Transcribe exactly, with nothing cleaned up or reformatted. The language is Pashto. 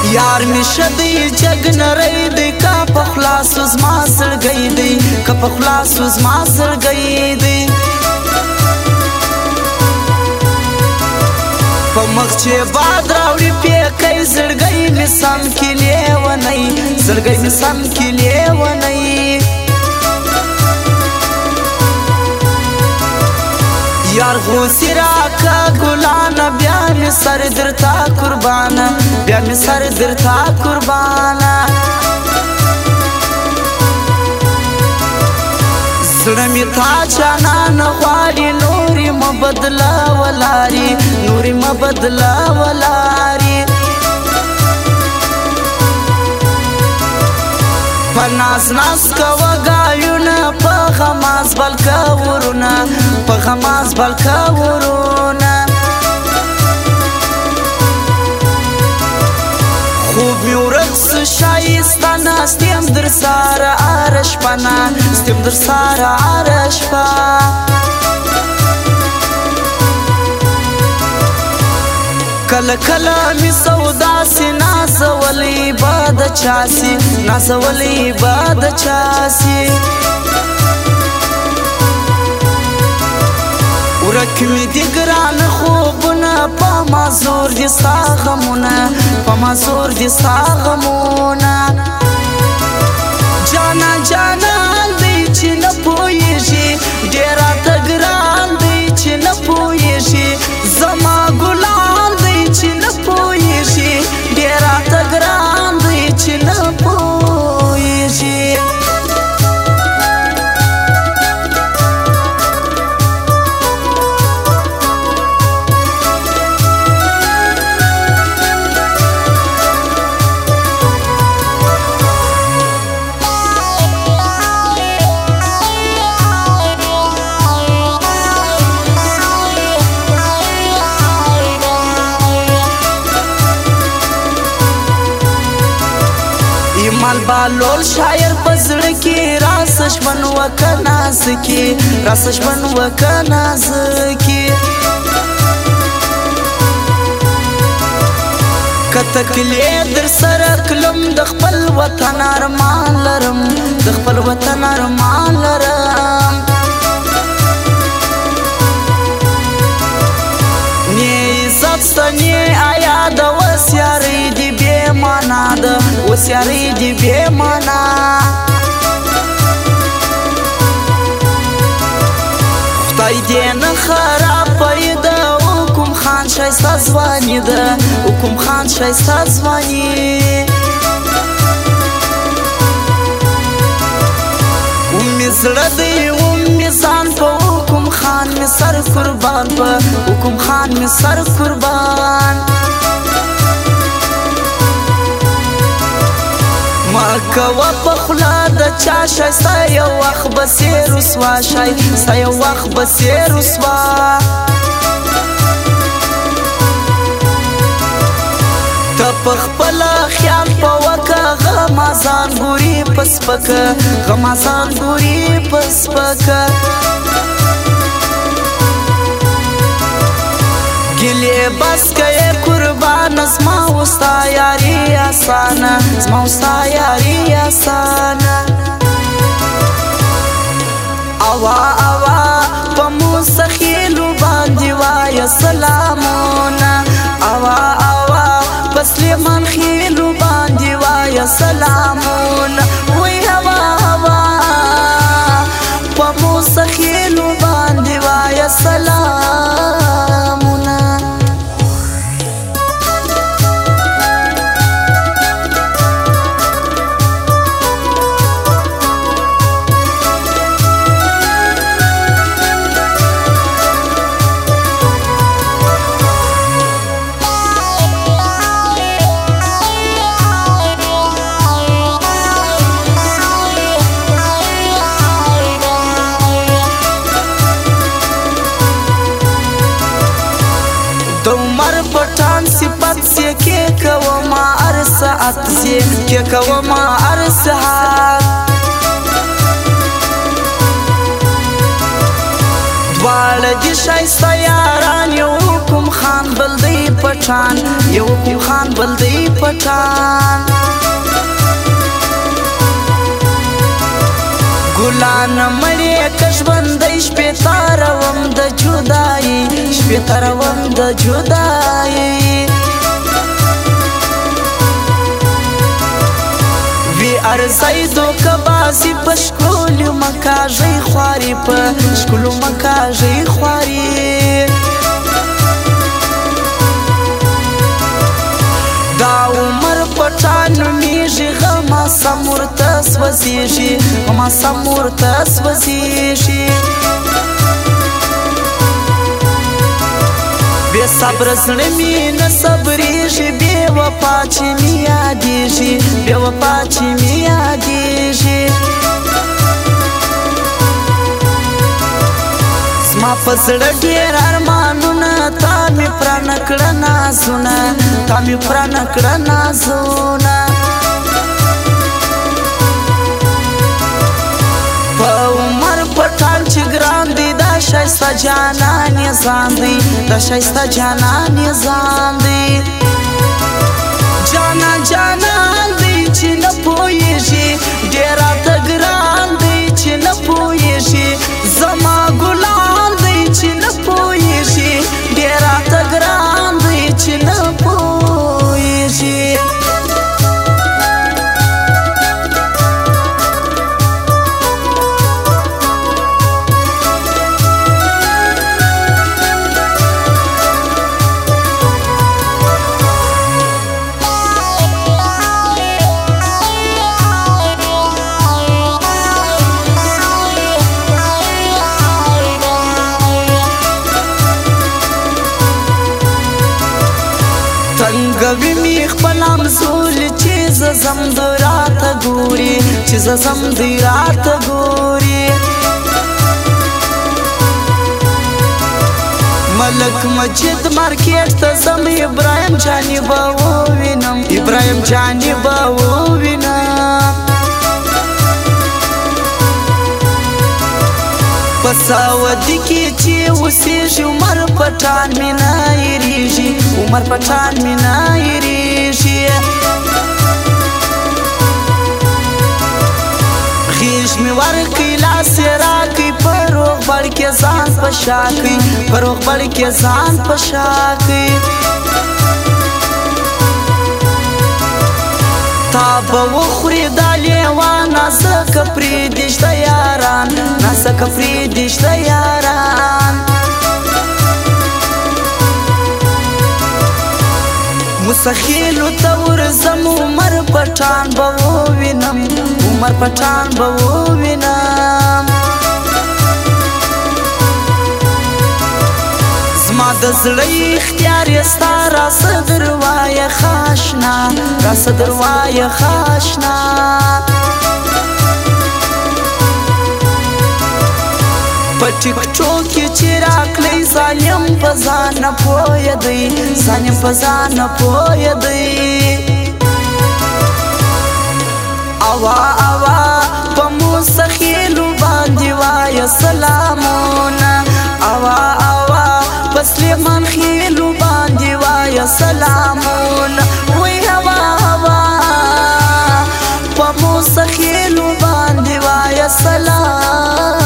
یار می شدی جگ نری دی کا پخلاص زما سړګی دی کا پخلاص زما سړګی دی په مخ چې باد راوړي پیکې زړګی می سم کې لیونی زړګی می سم کې لیونی یار غوسی راکا گلانا بیا می سر درتا قربانا بیا می سر درتا قربانا زړه می تا چانا نغواړي نوري مبدلا ولاري نوري مبدلا ولاري پناس ناس کوا گایونا پا غماز بلکا ورونا پا غماز بلکا ورونا خوب می ورقص شایستانا ستیم در سارا آرش پانا ستیم در سارا آرش پا کل کل می سودا سی ناز ولی باد چاسی ناز ولی باد چاسی ورک می دی گران خوبنا پا مازور دی ساغمونا پا مازور دی ساغمونا جانا جانا دی چی نپویشی دیرا تگران دی چی نپویشی زما گلان دی چی نپویشی دیرا تگران دی چی نپویشی ایمان بالول شاعر پزړ کې راسش من وکناز کې راسش من وکناز کې کتکلې در سره کلم د خپل وطن ارمان لرم د خپل وطن ارمان لرم نی عزت سنی آیا د وسیارې دی بے معنا د وسیارې دی بے معنا خدای دې نه خراب پیدا حکم خان شایسته ځواني ده حکم خان شایسته ځواني امي زړه دی امي ځان په حکم خان می سر قربان په حکم خان می سر قربان ما کوا پخلا د چا شایسته یو وخت بسې رسوا شایسته یو وخت بسې رسوا ته په خپل خیال په وکه غمازان ګوري پسپکه غمازان ګوري پسپکه گلی بس که قربان زما وستا یاری آسانه زما وستا یاری آسانه اوا اوا په موسخیلو باندې وای سلامونه اوا اوا په سلیمان خیلو باندې وای سلامونه وای اوا اوا په موسخیلو باندې وای سلام پټان صفت سی کې کوما ارسات سی کې کوما ارسات دواړه دي شایسته یاران یو کوم خان بل دی پټ پټان یو کوم خان بل دی پټان ګلان مړې کژوندۍ شپې تاروم د جدایي شپې تاروم د جدایي وی ارزای دو کباسی په شکلو مکاژې خواري په شکلو مکاژې خواري دا عمر پټان میږي غما سمور ته سوځيږي غما سمور ته سوځيږي بے صبر زړه مې نه صبرېږي بې وفا چې مې یادېږي بې وفا چې مې یادېږي زما په زړه ډېر ارمانونه تا مې پرانه کړه نازونه تا مې پرانه کړه نازونه په عمر پټان چې ګران دی دا شایسته جانان یې ځان دی دا شایسته جانان یې ځان دی جانان جانان دی چې نه پوهېږي ډېر راته ګران دی چې نه پوهېږي زما ګلان دی چې نه پوهېږي ډېر راته ګران دی چې نه پوهېږي تنګوي می خپل امزول چې زم د راته ګوري چې زم د راته ګوري ملک مجید مارکیټ ته زم ابراهیم جانی به ووینم ابراهیم جانی به ووینم په سعودي کې چې اوسېږي عمر پټان مې نه هېرېږي عمر پټان مې نه هېرېږي غېږ مې ورکړئ لاس یې راکړئ په روغبړ کې ځان په شا کړئ په روغبړ کې ځان په شا کړئ تا به وخوري دا لیوان نازکه پرېږدي شته یاران نازکه پرېږدي شته یاران مسخیلو ته ورځم عمر پټان به ووینم عمر پټان به ووینم زما د زړه اختیار یې ستا راسه دروایه خاشنا راسه دروایه خاشنا په ټیک ټوک کې چې راکړئ ظالم په ځان نه پوهېدی ظالم په ځان نه پوهېدی اوا اوا په موسخیلو باندې وایه سلامونه اوا اوا په سلیمان خیلو باندې وایه سلامونه وی هوا هوا په موسخیلو باندې وایه سلام